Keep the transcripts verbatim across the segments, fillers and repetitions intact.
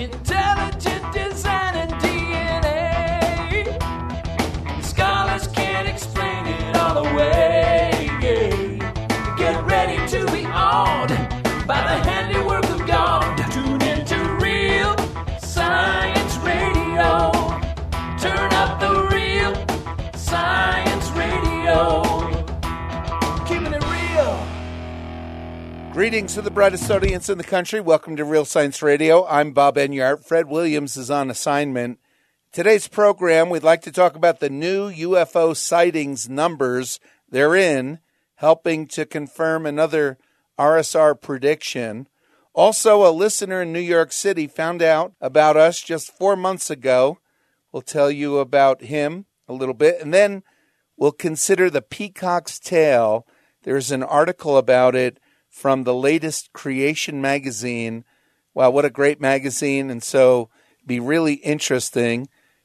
Intelligent design and D N A. Scholars can't explain it all away. Get ready to be awed by the handiwork of God. Tune into Real Science Radio. Turn up the Real Science Radio. Keeping it real. Greetings to the brightest audience in the country. Welcome to Real Science Radio. I'm Bob Enyart. Fred Williams is on assignment. Today's program, we'd like to talk about the new U F O sightings numbers they're in, helping to confirm another R S R prediction. Also, a listener in New York City found out about us just four months ago. We'll tell you about him a little bit. And then we'll consider the peacock's tail. There's an article about it from the latest Creation magazine. Wow, what a great magazine. And so it'd be really interesting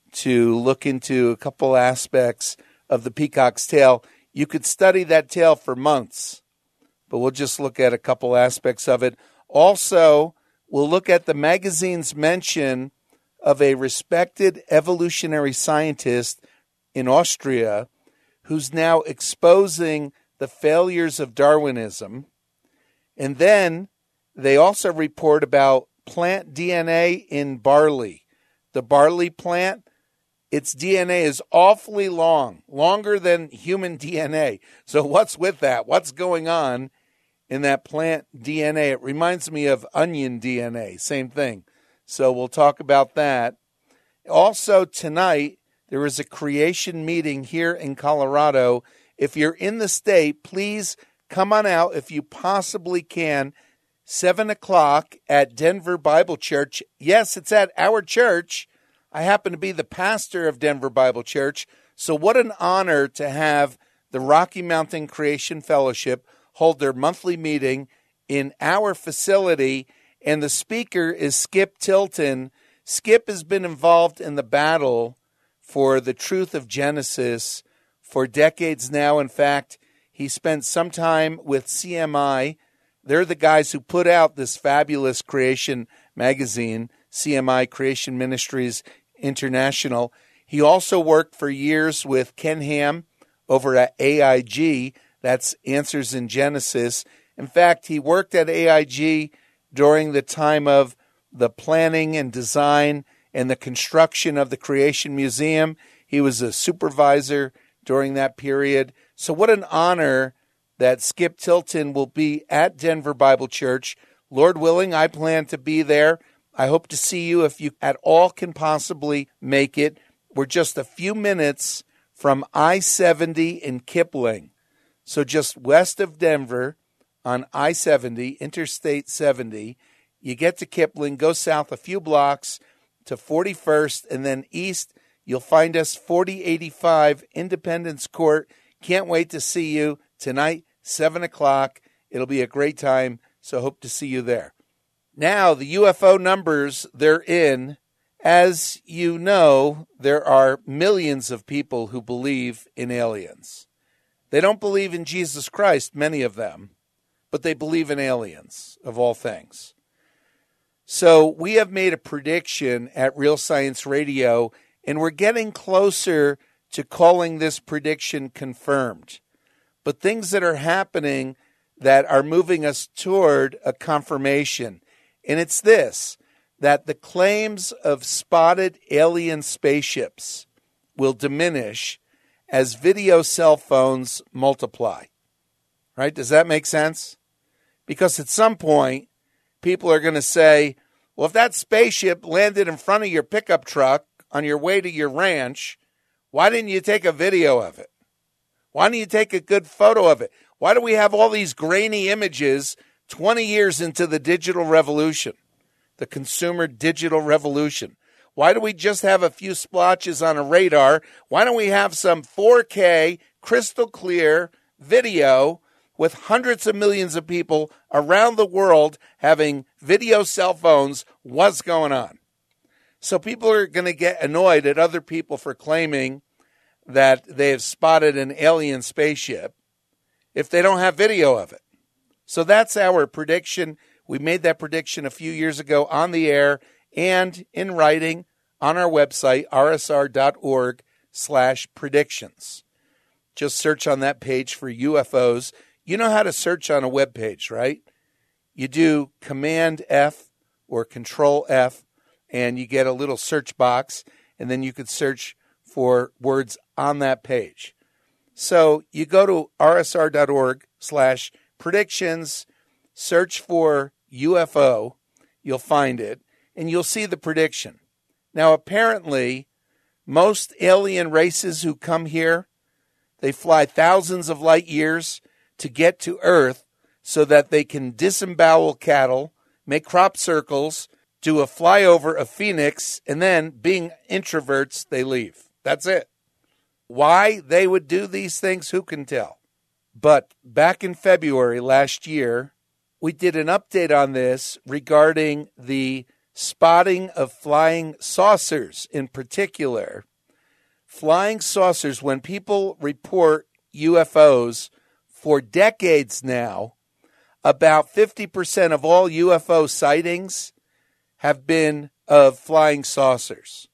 to look into a couple aspects of the peacock's tail. You could study that tail for months, but we'll just look at a couple aspects of it. Also, we'll look at the magazine's mention of a respected evolutionary scientist in Austria who's now exposing the failures of Darwinism. And then they also report about plant D N A in barley. The barley plant, its D N A is awfully long, longer than human D N A. So what's with that? What's going on in that plant D N A? It reminds me of onion D N A, same thing. So we'll talk about that. Also tonight, there is a creation meeting here in Colorado. If you're in the state, please come on out if you possibly can. seven o'clock at Denver Bible Church. Yes, it's at our church. I happen to be the pastor of Denver Bible Church. So what an honor to have the Rocky Mountain Creation Fellowship hold their monthly meeting in our facility. And the speaker is Skip Tilton. Skip has been involved in the battle for the truth of Genesis for decades now. In fact, he spent some time with C M I. They're the guys who put out this fabulous creation magazine, C M I Creation Ministries International. He also worked for years with Ken Ham over at A I G. That's Answers in Genesis. In fact, he worked at A I G during the time of the planning and design and the construction of the Creation Museum. He was a supervisor during that period. So what an honor that Skip Tilton will be at Denver Bible Church. Lord willing, I plan to be there. I hope to see you if you at all can possibly make it. We're just a few minutes from I seventy in Kipling. So just west of Denver on I seventy, Interstate seventy. You get to Kipling, go south a few blocks to forty-first, and then east. You'll find us forty eighty-five Independence Court. Can't wait to see you tonight, seven o'clock. It'll be a great time, so hope to see you there. Now, the U F O numbers they're in. As you know, there are millions of people who believe in aliens. They don't believe in Jesus Christ, many of them, but they believe in aliens, of all things. So we have made a prediction at Real Science Radio, and we're getting closer to calling this prediction confirmed. But things that are happening that are moving us toward a confirmation. And it's this, that the claims of spotted alien spaceships will diminish as video cell phones multiply. Right? Does that make sense? Because at some point, people are going to say, well, if that spaceship landed in front of your pickup truck on your way to your ranch, why didn't you take a video of it? Why didn't you take a good photo of it? Why do we have all these grainy images twenty years into the digital revolution, the consumer digital revolution? Why do we just have a few splotches on a radar? Why don't we have some four K crystal clear video with hundreds of millions of people around the world having video cell phones? What's going on? So people are going to get annoyed at other people for claiming that they have spotted an alien spaceship if they don't have video of it. So that's our prediction. We made that prediction a few years ago on the air, and in writing on our website, r s r dot org slash predictions. Just search on that page for U F Os. You know how to search on a web page, right? You do Command F or Control F, and you get a little search box, and then you could search for words on that page. So you go to r s r dot org slash predictions, search for U F O, you'll find it, and you'll see the prediction. Now, apparently, most alien races who come here, they fly thousands of light years to get to Earth so that they can disembowel cattle, make crop circles, do a flyover of Phoenix, and then, being introverts, they leave. That's it. Why they would do these things, who can tell? But back in February last year, we did an update on this regarding the spotting of flying saucers in particular. Flying saucers, when people report U F Os for decades now, about fifty percent of all U F O sightings have been of flying saucers.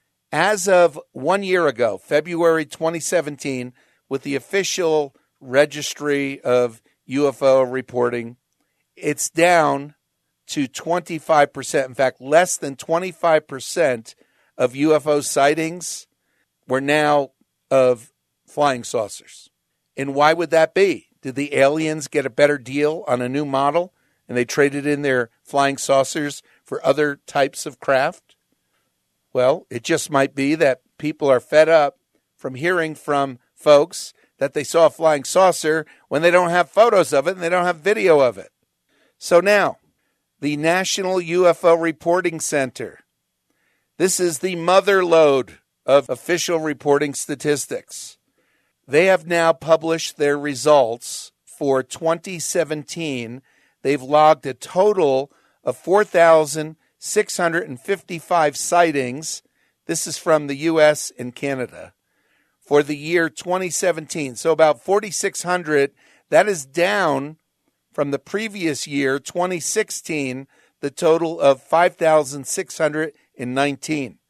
As of one year ago, February twenty seventeen, with the official registry of U F O reporting, it's down to twenty-five percent. In fact, less than twenty-five percent of U F O sightings were now of flying saucers. And why would that be? Did the aliens get a better deal on a new model and they traded in their flying saucers for other types of craft? Well, it just might be that people are fed up from hearing from folks that they saw a flying saucer when they don't have photos of it and they don't have video of it. So now, the National U F O Reporting Center. This is the mother lode of official reporting statistics. They have now published their results for twenty seventeen. They've logged a total of four thousand six hundred fifty-five sightings. This is from the U S and Canada for the year twenty seventeen. So about forty-six hundred. That is down from the previous year, twenty sixteen, the total of five thousand six hundred nineteen.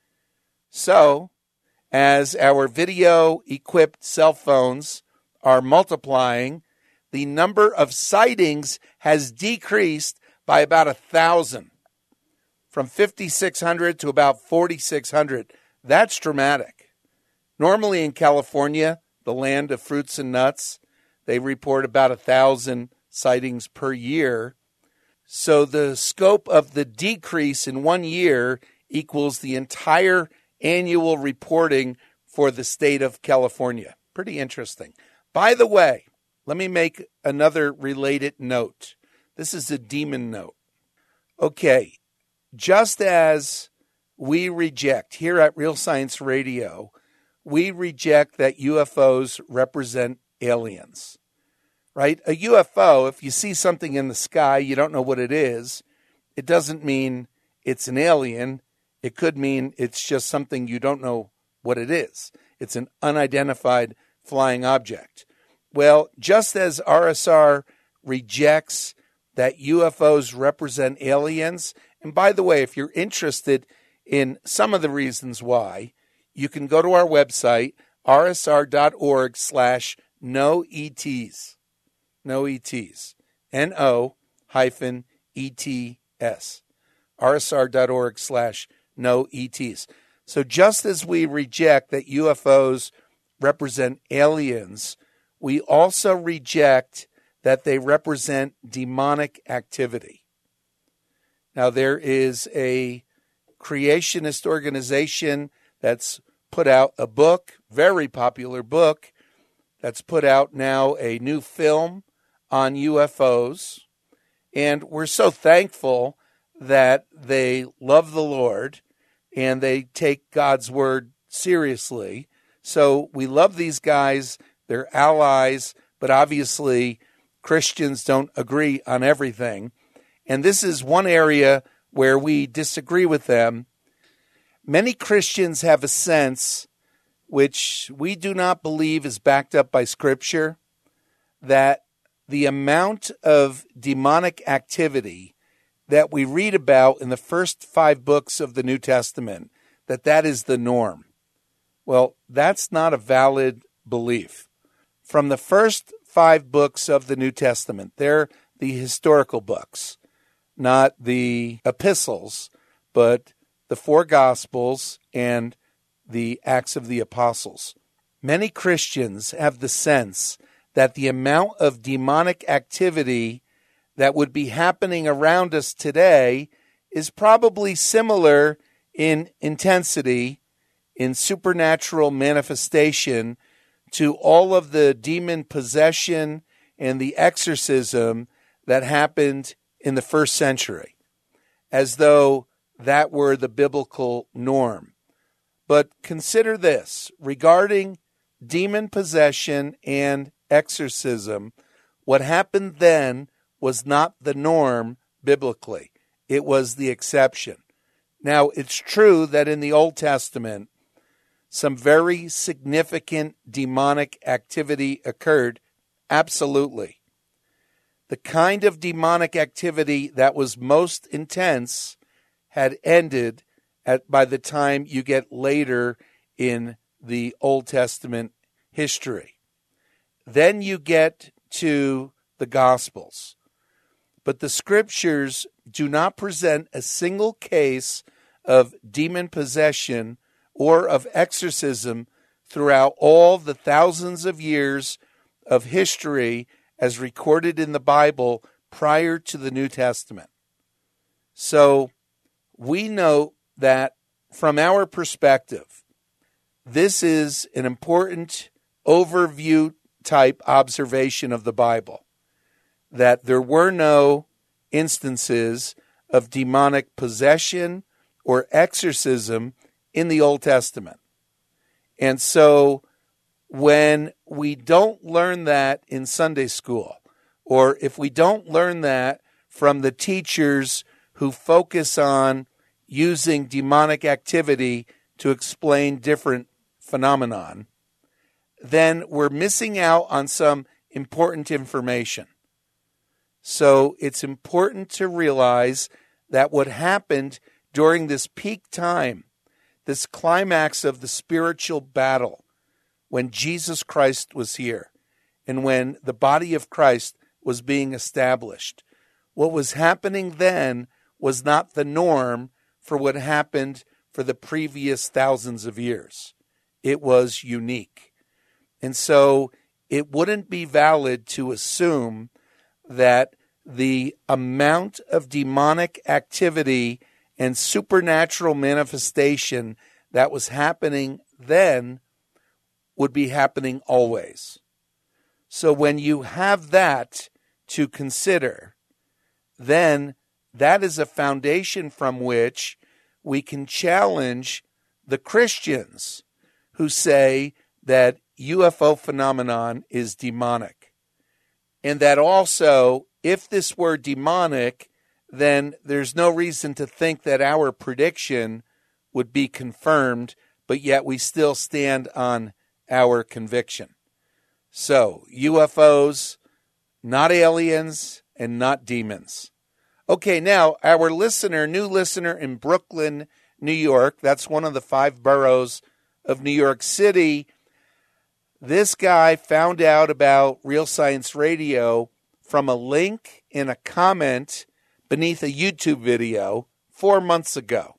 So, as our video-equipped cell phones are multiplying, the number of sightings has decreased by about one thousand, from fifty-six hundred to about forty-six hundred. That's dramatic. Normally in California, the land of fruits and nuts, they report about one thousand sightings per year. So the scope of the decrease in one year equals the entire annual reporting for the state of California. Pretty interesting. By the way, let me make another related note. This is a demon note. Okay, just as we reject here at Real Science Radio, we reject that U F Os represent aliens. Right? A U F O, if you see something in the sky, you don't know what it is, it doesn't mean it's an alien. It could mean it's just something you don't know what it is. It's an unidentified flying object. Well, just as R S R rejects that U F Os represent aliens, and by the way, if you're interested in some of the reasons why, you can go to our website, r s r dot org slash no E Ts. No E Ts. N O hyphen E T S. r s r dot org slash no E Ts. So just as we reject that U F Os represent aliens, we also reject that they represent demonic activity. Now, there is a creationist organization that's put out a book, very popular book, that's put out now a new film on U F Os. And we're so thankful that they love the Lord and they take God's word seriously. So we love these guys. They're allies, but obviously Christians don't agree on everything. And this is one area where we disagree with them. Many Christians have a sense, which we do not believe is backed up by Scripture, that the amount of demonic activity that we read about in the first five books of the New Testament, that that is the norm. Well, that's not a valid belief. From the first five books of the New Testament, they're the historical books, not the epistles, but the four Gospels and the Acts of the Apostles. Many Christians have the sense that the amount of demonic activity that would be happening around us today is probably similar in intensity, in supernatural manifestation, to all of the demon possession and the exorcism that happened in the first century, as though that were the biblical norm. But consider this, regarding demon possession and exorcism, what happened then was not the norm biblically. It was the exception. Now, it's true that in the Old Testament, some very significant demonic activity occurred. Absolutely. The kind of demonic activity that was most intense had ended at by the time you get later in the Old Testament history. Then you get to the Gospels. But the Scriptures do not present a single case of demon possession or of exorcism throughout all the thousands of years of history as recorded in the Bible prior to the New Testament. So we know that from our perspective, this is an important overview type observation of the Bible, that there were no instances of demonic possession or exorcism in the Old Testament. And so when we don't learn that in Sunday school, or if we don't learn that from the teachers who focus on using demonic activity to explain different phenomenon, then we're missing out on some important information. So it's important to realize that what happened during this peak time, this climax of the spiritual battle, when Jesus Christ was here and when the body of Christ was being established, what was happening then was not the norm for what happened for the previous thousands of years. It was unique. And so it wouldn't be valid to assume that the amount of demonic activity and supernatural manifestation that was happening then would be happening always. So when you have that to consider, then that is a foundation from which we can challenge the Christians who say that U F O phenomenon is demonic. And that also, if this were demonic, then there's no reason to think that our prediction would be confirmed, but yet we still stand on our conviction. So, U F Os, not aliens, and not demons. Okay, now, our listener, new listener in Brooklyn, New York, that's one of the five boroughs of New York City. This guy found out about Real Science Radio from a link in a comment beneath a YouTube video four months ago.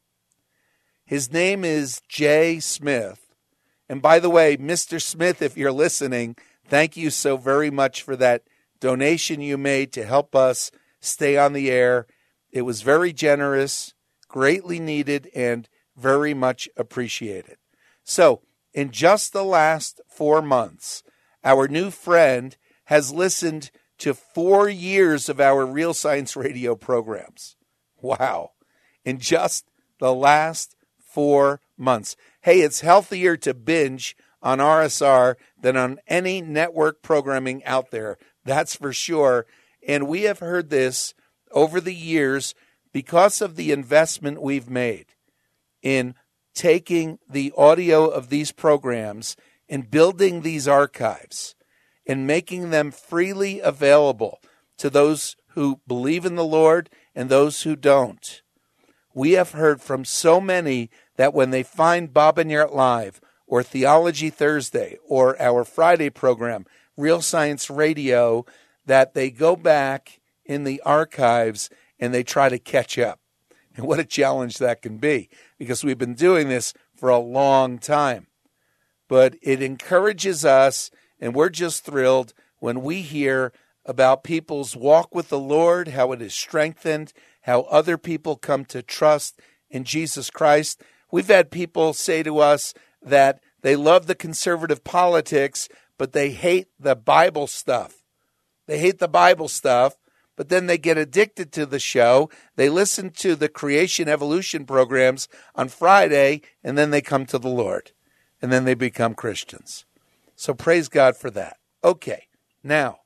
His name is Jay Smith. And by the way, Mister Smith, if you're listening, thank you so very much for that donation you made to help us stay on the air. It was very generous, greatly needed, and very much appreciated. So, in just the last four months, our new friend has listened to four years of our Real Science Radio programs. Wow. In just the last four months. Hey, it's healthier to binge on R S R than on any network programming out there. That's for sure. And we have heard this over the years because of the investment we've made in taking the audio of these programs and building these archives and making them freely available to those who believe in the Lord and those who don't. We have heard from so many that when they find Bob and Yart Live or Theology Thursday or our Friday program, Real Science Radio, that they go back in the archives and they try to catch up. And what a challenge that can be, because we've been doing this for a long time. But it encourages us, and we're just thrilled when we hear about people's walk with the Lord, how it is strengthened, how other people come to trust in Jesus Christ. We've had people say to us that they love the conservative politics, but they hate the Bible stuff. They hate the Bible stuff, but then they get addicted to the show. They listen to the creation evolution programs on Friday, and then they come to the Lord, and then they become Christians. So praise God for that. Okay, now,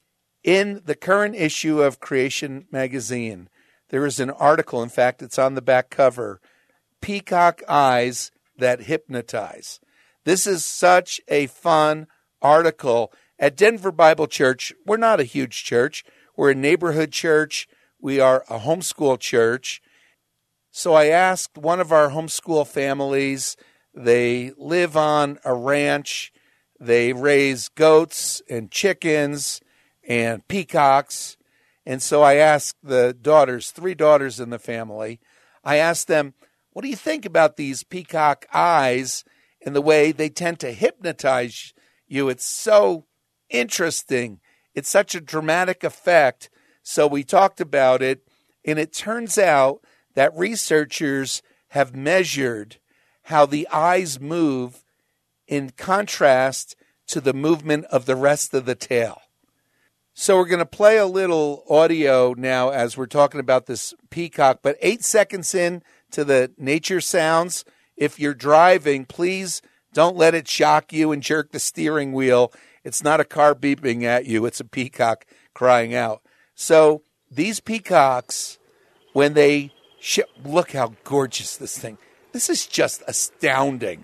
in the current issue of Creation Magazine, there is an article, in fact, it's on the back cover, Peacock Eyes That Hypnotize. This is such a fun article. At Denver Bible Church, we're not a huge church. We're a neighborhood church. We are a homeschool church. So I asked one of our homeschool families, they live on a ranch. They raise goats and chickens and peacocks. And so I asked the daughters, three daughters in the family, I asked them, what do you think about these peacock eyes and the way they tend to hypnotize you? It's so interesting. It's such a dramatic effect. So we talked about it, and it turns out that researchers have measured how the eyes move in contrast to the movement of the rest of the tail. So we're going to play a little audio now as we're talking about this peacock, but eight seconds in to the nature sounds. If you're driving, please don't let it shock you and jerk the steering wheel. It's not a car beeping at you. It's a peacock crying out. So these peacocks, when they sh- look how gorgeous this thing. This is just astounding.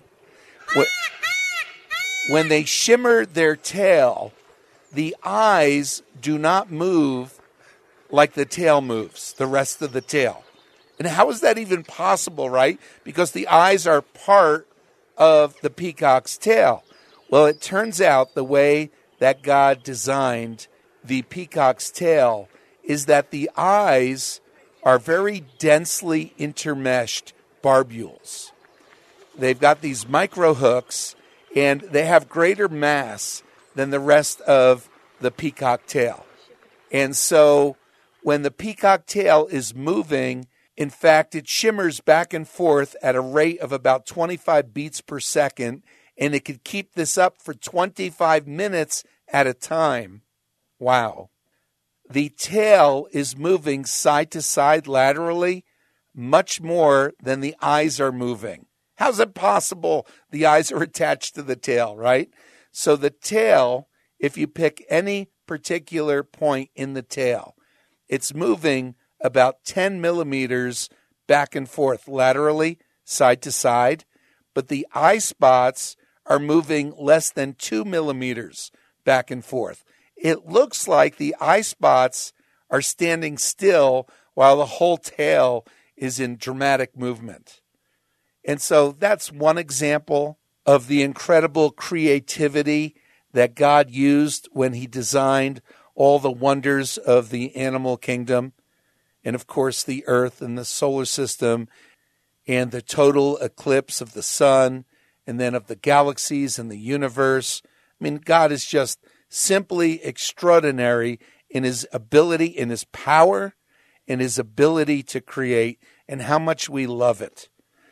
When they shimmer their tail, the eyes do not move like the tail moves, the rest of the tail. And how is that even possible, right? Because the eyes are part of the peacock's tail. Well, it turns out the way that God designed the peacock's tail is that the eyes are very densely intermeshed barbules. They've got these micro hooks, and they have greater mass than the rest of the peacock tail. And so when the peacock tail is moving, in fact, it shimmers back and forth at a rate of about twenty-five beats per second, and it could keep this up for twenty-five minutes at a time. Wow. The tail is moving side to side laterally much more than the eyes are moving. How's it possible? The eyes are attached to the tail, right? So the tail, if you pick any particular point in the tail, it's moving about ten millimeters back and forth laterally, side to side, but the eye spots are moving less than two millimeters back and forth. It looks like the eye spots are standing still while the whole tail is in dramatic movement. And so that's one example of the incredible creativity that God used when he designed all the wonders of the animal kingdom, and of course the earth and the solar system, and the total eclipse of the sun, and then of the galaxies and the universe. I mean, God is just simply extraordinary in his ability, in his power, in his ability to create, and how much we love it.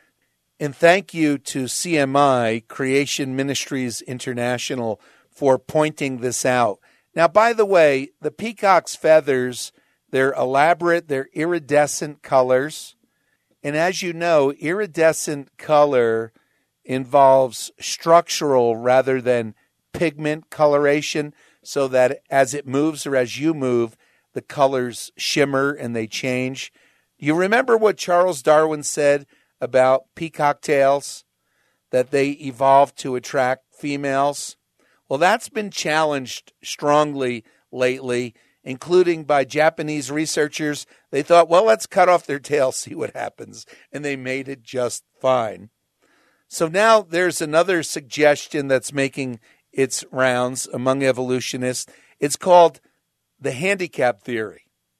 And thank you to C M I, Creation Ministries International, for pointing this out. Now, by the way, the peacock's feathers, they're elaborate, they're iridescent colors. And as you know, iridescent color involves structural rather than pigment coloration, so that as it moves or as you move, the colors shimmer and they change. You remember what Charles Darwin said about peacock tails, that they evolved to attract females? Well, that's been challenged strongly lately, including by Japanese researchers. They thought, well, let's cut off their tail, see what happens. And they made it just fine. So now there's another suggestion that's making its rounds among evolutionists. It's called the handicap theory.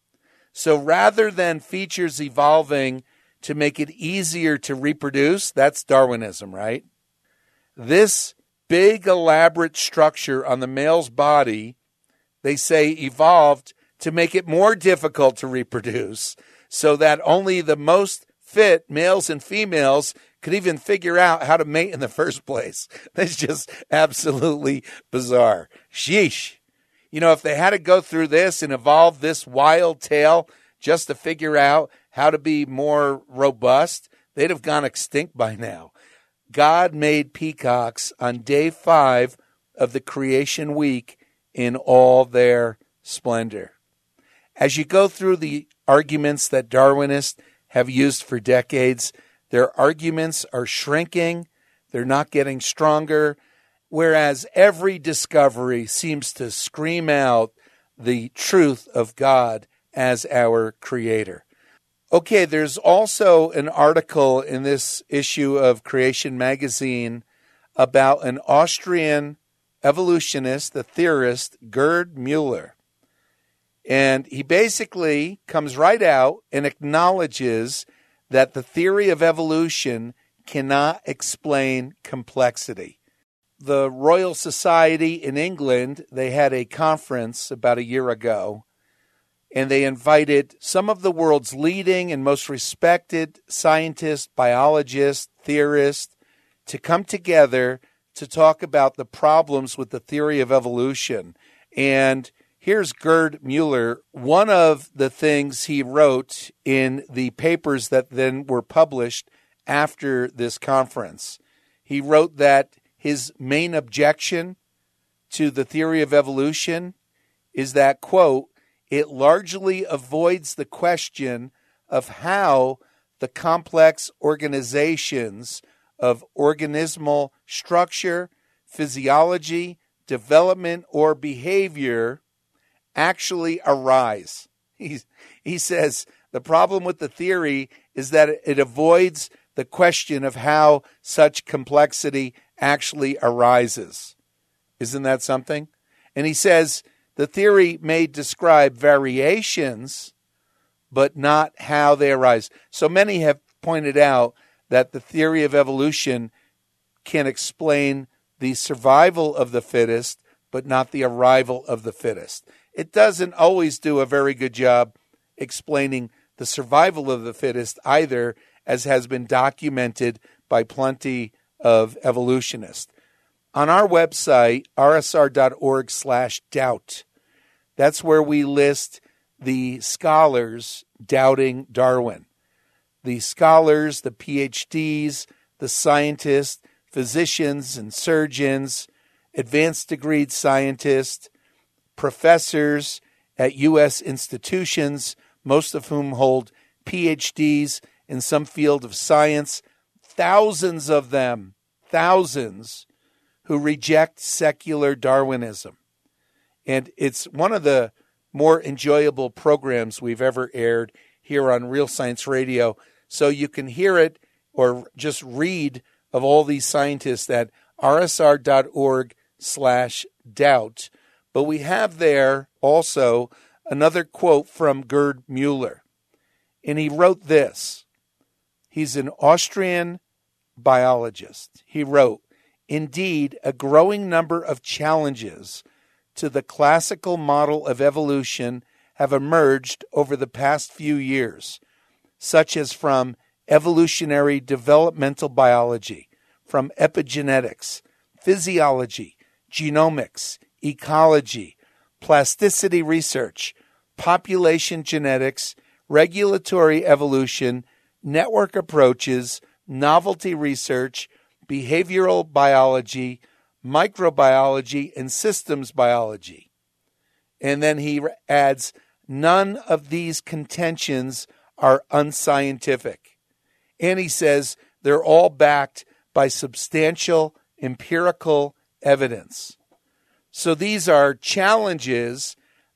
So rather than features evolving to make it easier to reproduce, that's Darwinism, right? This big elaborate structure on the male's body, they say, evolved to make it more difficult to reproduce so that only the most fit males and females could even figure out how to mate in the first place. That's just absolutely bizarre. Sheesh. You know, if they had to go through this and evolve this wild tale just to figure out how to be more robust, they'd have gone extinct by now. God made peacocks on day five of the creation week in all their splendor. As you go through the arguments that Darwinists have used for decades, their arguments are shrinking, they're not getting stronger, whereas every discovery seems to scream out the truth of God as our creator. Okay, there's also an article in this issue of Creation Magazine about an Austrian evolutionist, the theorist, Gerd Mueller. And he basically comes right out and acknowledges that the theory of evolution cannot explain complexity. The Royal Society in England, they had a conference about a year ago, and they invited some of the world's leading and most respected scientists, biologists, theorists to come together to talk about the problems with the theory of evolution. And here's Gerd Mueller. One of the things he wrote in the papers that then were published after this conference, he wrote that his main objection to the theory of evolution is that, quote, it largely avoids the question of how the complex organizations of organismal structure, physiology, development, or behavior actually arise. He, he says the problem with the theory is that it avoids the question of how such complexity actually arises. Isn't that something? And he says the theory may describe variations, but not how they arise. So many have pointed out that the theory of evolution can explain the survival of the fittest, but not the arrival of the fittest. It doesn't always do a very good job explaining the survival of the fittest either, as has been documented by plenty of evolutionists. On our website, r s r dot org slash doubt, that's where we list the scholars doubting Darwin. The scholars, the P H Ds, the scientists, physicians and surgeons, advanced degreed scientists, professors at U S institutions, most of whom hold P H Ds in some field of science, thousands of them, thousands, who reject secular Darwinism. And it's one of the more enjoyable programs we've ever aired here on Real Science Radio. So you can hear it or just read of all these scientists at r s r dot org slash doubt. But we have there also another quote from Gerd Mueller. And he wrote this. He's an Austrian biologist. He wrote, indeed, a growing number of challenges to the classical model of evolution have emerged over the past few years, such as from evolutionary developmental biology, from epigenetics, physiology, genomics, ecology, plasticity research, population genetics, regulatory evolution, network approaches, novelty research, behavioral biology, microbiology, and systems biology. And then he adds, none of these contentions are unscientific. And he says they're all backed by substantial empirical evidence. So these are challenges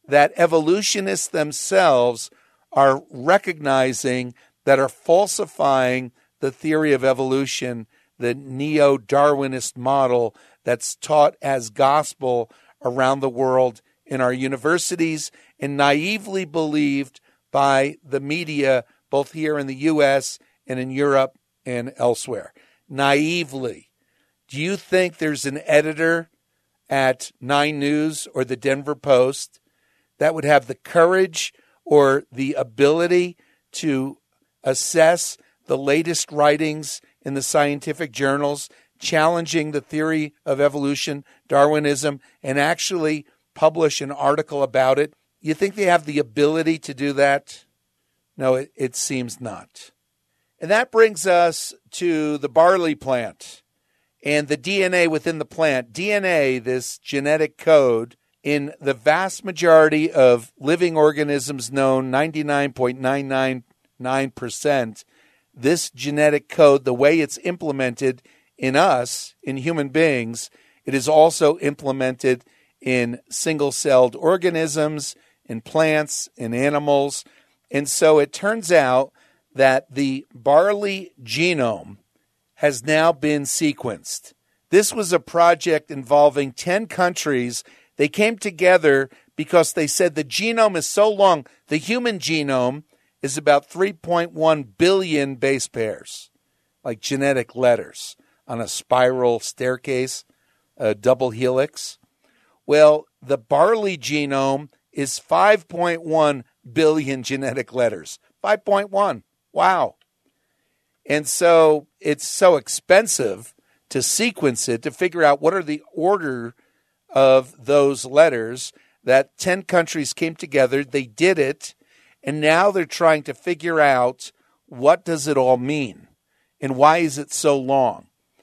that evolutionists themselves are recognizing that are falsifying the theory of evolution, the neo-Darwinist model that's taught as gospel around the world in our universities and naively believed by the media, both here in the U S and in Europe and elsewhere. Naively. Do you think there's an editor at Nine News or the Denver Post that would have the courage or the ability to assess the latest writings in the scientific journals challenging the theory of evolution, Darwinism, and actually publish an article about it? You think they have the ability to do that? No, it, it seems not. And that brings us to the barley plant and the D N A within the plant. D N A, this genetic code, in the vast majority of living organisms known, ninety-nine point nine nine nine percent, this genetic code, the way it's implemented in us, in human beings, it is also implemented in single-celled organisms, in plants, in animals. And so it turns out that the barley genome has now been sequenced. This was a project involving ten countries. They came together because they said the genome is so long. The human genome is about three point one billion base pairs, like genetic letters on a spiral staircase, a double helix. Well, the barley genome is five point one billion genetic letters. five point one. Wow. And so it's so expensive to sequence it, to figure out what are the order of those letters, that ten countries came together. They did it. And now they're trying to figure out what does it all mean and why is it so long.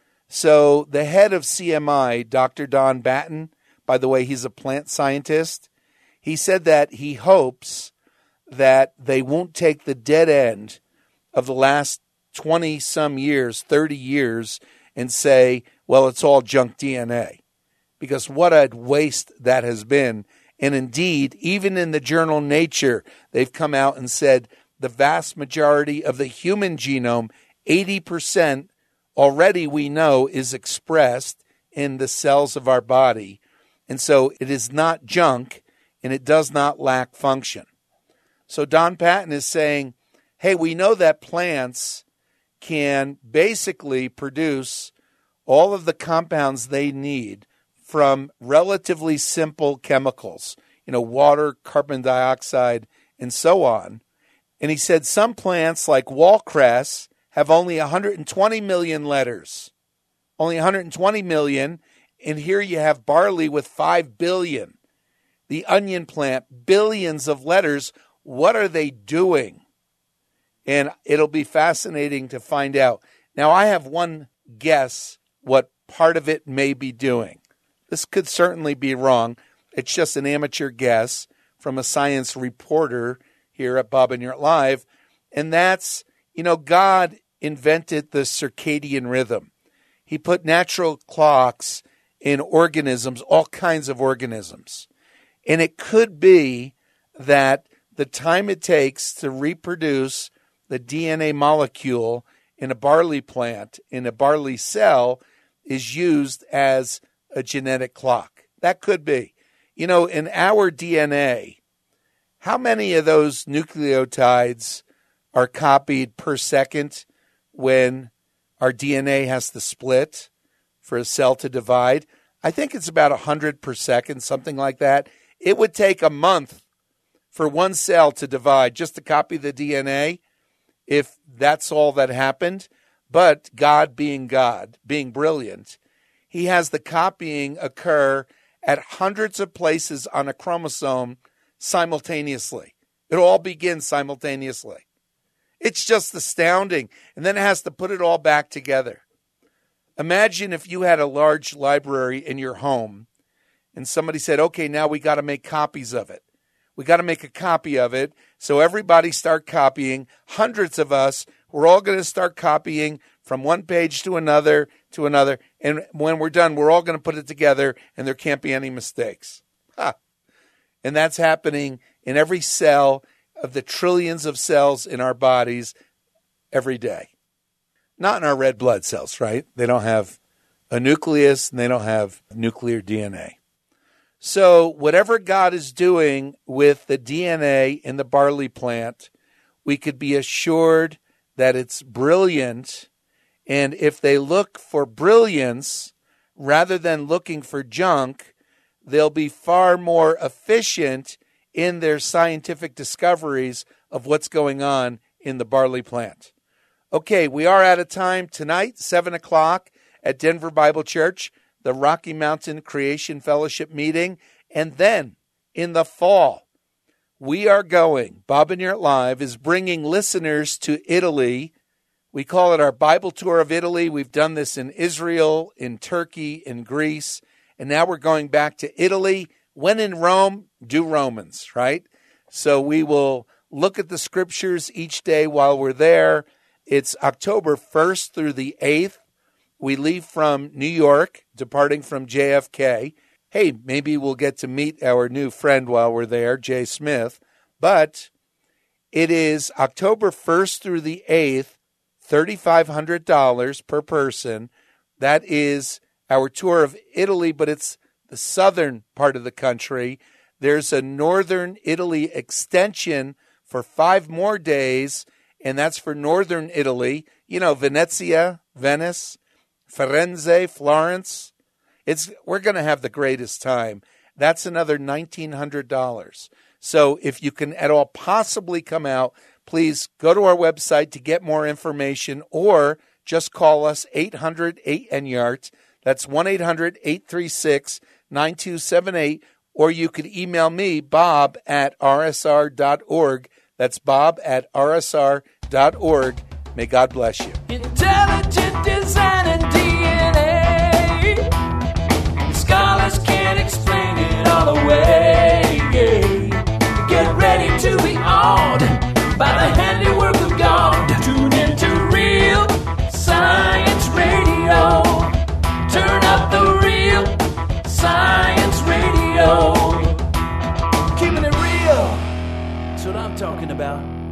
So the head of C M I, Doctor Don Batten, by the way, he's a plant scientist, he said that he hopes that they won't take the dead end of the last twenty-some years, thirty years, and say, well, it's all junk D N A. Because what a waste that has been. And indeed, even in the journal Nature, they've come out and said the vast majority of the human genome, eighty percent, already we know is expressed in the cells of our body. And so it is not junk, and it does not lack function. So Don Batten is saying, hey, we know that plants can basically produce all of the compounds they need from relatively simple chemicals, you know, water, carbon dioxide, and so on. And he said some plants like wallcress have only one hundred twenty million letters, only one hundred twenty million. And here you have barley with five billion. The onion plant, billions of letters. What are they doing? And it'll be fascinating to find out. Now, I have one guess what part of it may be doing. This could certainly be wrong. It's just an amateur guess from a science reporter here at Bob and Yurt Live. And that's, you know, God invented the circadian rhythm. He put natural clocks in organisms, all kinds of organisms. And it could be that the time it takes to reproduce the D N A molecule in a barley plant, in a barley cell, is used as a genetic clock. That could be. You know, in our D N A, how many of those nucleotides are copied per second when our D N A has to split for a cell to divide? I think it's about one hundred per second, something like that. It would take a month for one cell to divide just to copy the D N A if that's all that happened. But God being God, being brilliant, he has the copying occur at hundreds of places on a chromosome simultaneously. It all begins simultaneously. It's just astounding. And then it has to put it all back together. Imagine if you had a large library in your home and somebody said, okay, now we got to make copies of it. We got to make a copy of it. So everybody start copying. Hundreds of us, we're all going to start copying from one page to another to another. And when we're done, we're all going to put it together and there can't be any mistakes. Huh. And that's happening in every cell of the trillions of cells in our bodies every day. Not in our red blood cells, right? They don't have a nucleus and they don't have nuclear D N A. So whatever God is doing with the D N A in the barley plant, we could be assured that it's brilliant. And if they look for brilliance rather than looking for junk, they'll be far more efficient in their scientific discoveries of what's going on in the barley plant. Okay, we are out of time tonight, seven o'clock at Denver Bible Church, the Rocky Mountain Creation Fellowship meeting. And then in the fall, we are going, Bob and Yurt Live is bringing listeners to Italy. We call it our Bible Tour of Italy. We've done this in Israel, in Turkey, in Greece, and now we're going back to Italy. When in Rome, do Romans, right? So we will look at the scriptures each day while we're there. It's October first through the eighth. We leave from New York, departing from J F K. Hey, maybe we'll get to meet our new friend while we're there, Jay Smith. But it is October first through the eighth, three thousand five hundred dollars per person. That is our tour of Italy, but it's the southern part of the country. There's a northern Italy extension for five more days, and that's for northern Italy. You know, Venezia, Venice, Firenze, Florence. It's we're going to have the greatest time. That's another nineteen hundred dollars. So if you can at all possibly come out, please go to our website to get more information or just call us eight hundred eight N Y A R T. That's one eight hundred eight three six nine two seven eight. Or you could email me, Bob at R S R dot org. That's Bob at R S R dot org. May God bless you. Intelligent design and D N A. Scholars can't explain it all away. Get ready to be awed by the handiwork of God. Tune into Real Science Radio. Turn up the Real Science Radio. Keeping it real. That's what I'm talking about.